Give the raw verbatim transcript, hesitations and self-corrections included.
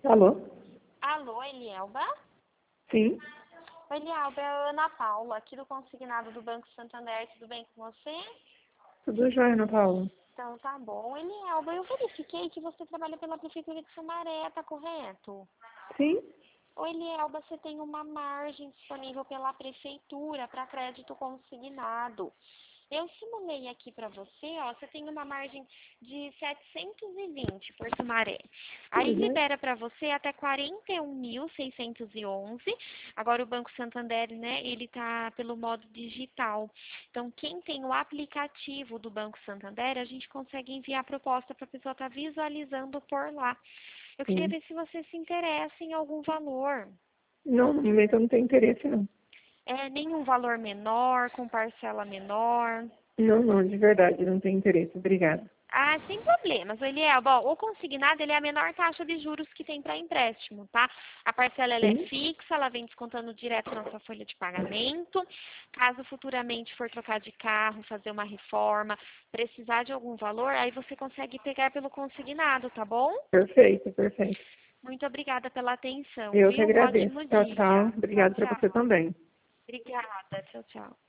Alô? Alô, Elielba? Sim. Oi, Elielba, é a Ana Paula, aqui do Consignado do Banco Santander. Tudo bem com você? Tudo jóia, Ana Paula? Então tá bom. Elielba, eu verifiquei que você trabalha pela Prefeitura de Sumaré, tá correto? Sim. Oi, Elielba, você tem uma margem disponível pela Prefeitura para crédito consignado. Eu simulei aqui para você, ó, você tem uma margem de setecentos e vinte por Sumaré. Aí Uhum. libera para você até quarenta e um mil seiscentos e onze. Agora o Banco Santander, né, ele tá pelo modo digital. Então, quem tem o aplicativo do Banco Santander, a gente consegue enviar a proposta para a pessoa estar visualizando por lá. Eu queria Sim. ver se você se interessa em algum valor. Não, no momento eu não tenho interesse, não. É, nenhum valor menor, com parcela menor. Não, não, de verdade, não tenho interesse. Obrigada. Ah, sem problemas, Eliel. Bom, o consignado ele é a menor taxa de juros que tem para empréstimo, tá? A parcela ela é Sim. fixa, ela vem descontando direto na sua folha de pagamento. Caso futuramente for trocar de carro, fazer uma reforma, precisar de algum valor, aí você consegue pegar pelo consignado, tá bom? Perfeito, perfeito. Muito obrigada pela atenção, Eu que viu? Um agradeço. ótimo Tchau, tchau. dia. Tchau, Obrigada para você tchau. também. Obrigada. Tchau, tchau.